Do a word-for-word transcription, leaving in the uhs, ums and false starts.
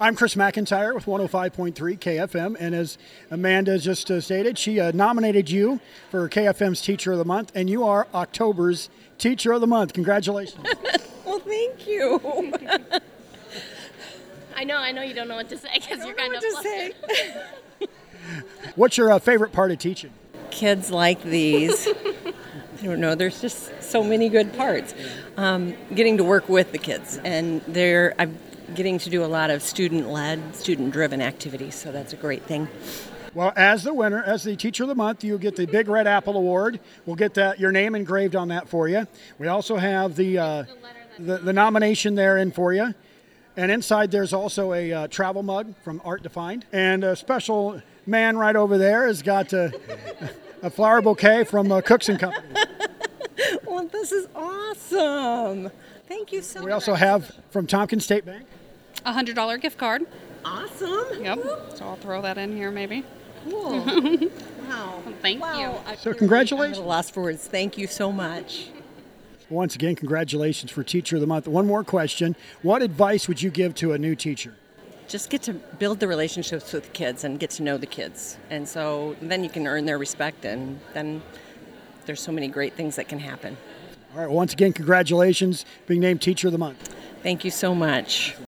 I'm Chris McIntyre with one oh five point three K F M, and as Amanda just uh, stated, she uh, nominated you for K F M's Teacher of the Month, and you are October's Teacher of the Month. Congratulations. Well, thank you. I know, I know you don't know what to say because you're kind of to say. What's your uh, favorite part of teaching? Kids like these. I don't know. There's just so many good parts. Um, getting to work with the kids, and they're I'm getting to do a lot of student-led, student-driven activities. So that's a great thing. Well, as the winner, as the Teacher of the Month, you'll get the Big Red Apple Award. We'll get that your name engraved on that for you. We also have the uh, the, the nomination there in for you. And inside there's also a uh, travel mug from Art Defined. And a special man right over there has got a, a flower bouquet from uh, Cooks and Company. Well, this is awesome. Thank you so much. We also have from Tompkins State Bank A one hundred dollars gift card. Awesome. Yep. So I'll throw that in here maybe. Cool. Wow. Thank wow. you. I So really congratulations. am at a loss for words. Thank you so much. Once again, congratulations for Teacher of the Month. One more question. What advice would you give to a new teacher? Just get to build the relationships with the kids and get to know the kids. And so then you can earn their respect, and then there's so many great things that can happen. All right, once again, congratulations being named Teacher of the Month. Thank you so much.